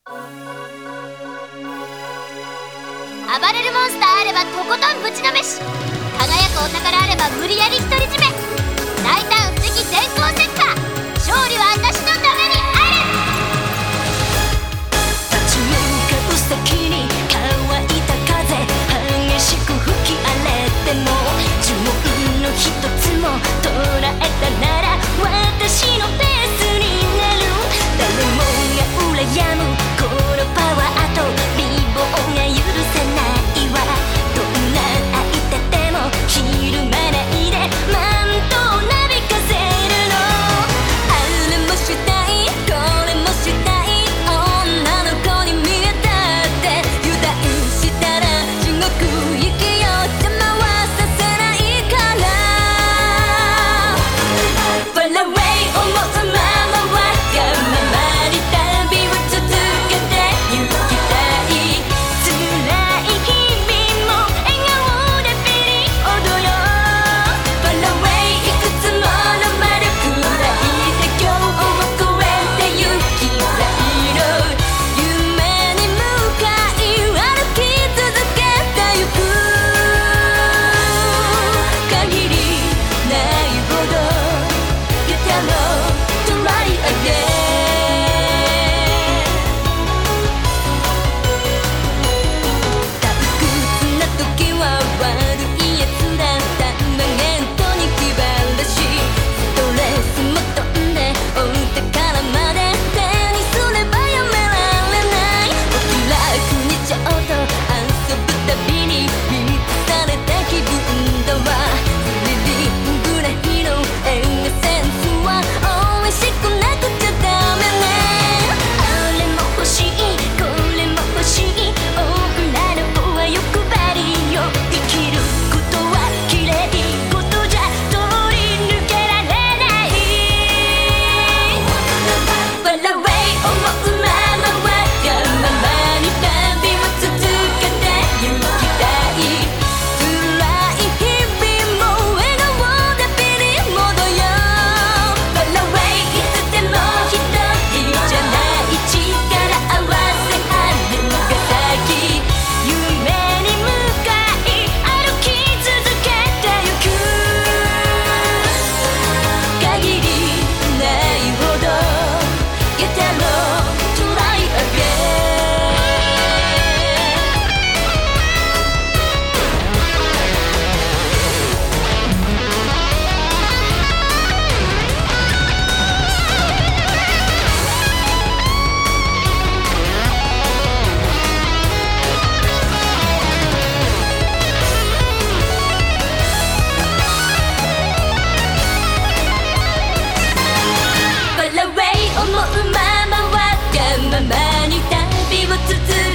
暴れるモンスターあればとことんぶちのめし、輝くお宝あれば無理やり独り占め、大胆不敵電光石火、勝利は私のためにある。 立ち向かう先に乾いた風、激しく吹き荒れても呪文の一つも捉えたなら私のペースになる。誰もが羨むこのパワーと美貌が許せないわ。どんな相手でもひるまないでマントをなびかせるの。あれもしたいこれもしたい女の子に見えたって油断したら地獄行きよ、邪魔はさせないから。 Far away 思うままわがままに旅を続けて行きたい。辛い日々も笑顔でピリオドよ。 Far away いくつもの丸くらいで今日を越えて行きたいの。夢に向かい歩き続けてゆく。限りないほど You tell me to try again。 退屈な時は悪いやつだったマゲントに気晴らし、ストレスも飛んでお宝まで手にすればやめられない。お気楽にちょっと遊ぶたびに満たされた気分だわ。スリリングな日のエッセンスは美味しくなくちゃダメね。あれも欲しいこれも欲しい女の子は欲張りよ。生きることは綺麗事じゃ通り抜けられない。 Far away 思うままわがままに旅を続けて行きたい。辛い日々も笑顔でピリモドよ。 Far away いつでも一人じゃない力合わせ春が咲き、夢に向かい歩き続けてゆく。限りないほど You tell me to try again。 Far away 思うままわがままに旅を続